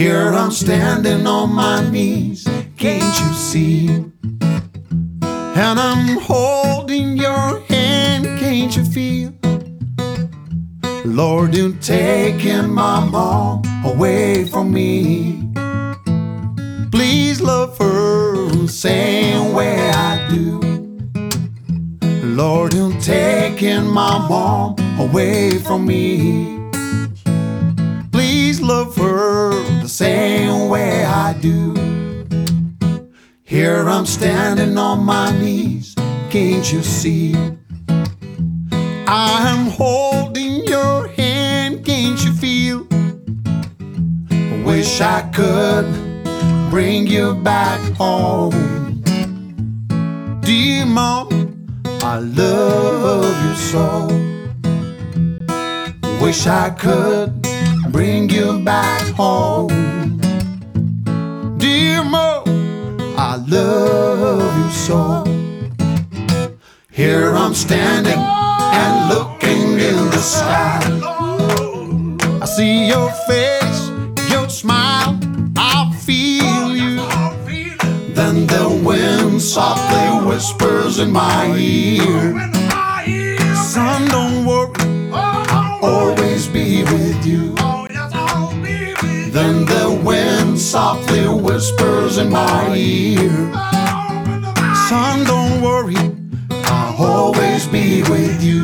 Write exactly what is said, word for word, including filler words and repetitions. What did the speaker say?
Here I'm standing on my knees, can't you see? And I'm holding your hand, can't you feel? Lord, you're taking my mom away from me. Please love her the same way I do. Lord, you're taking my mom away from me. Please love her the same way I do. Here I'm standing on my knees, can't you see? I'm holding your hand, can't you feel? Wish I could bring you back home. Dear Mom, I love you so. Wish I could bring you back home. Dear Mom, I love you so. Here I'm standing and looking in the sky. I see your face, your smile, I feel you. Then the wind softly whispers in my ear, son, don't worry, I'll always be with you. Then the wind softly whispers in my ear, son, don't worry, I'll always be with you.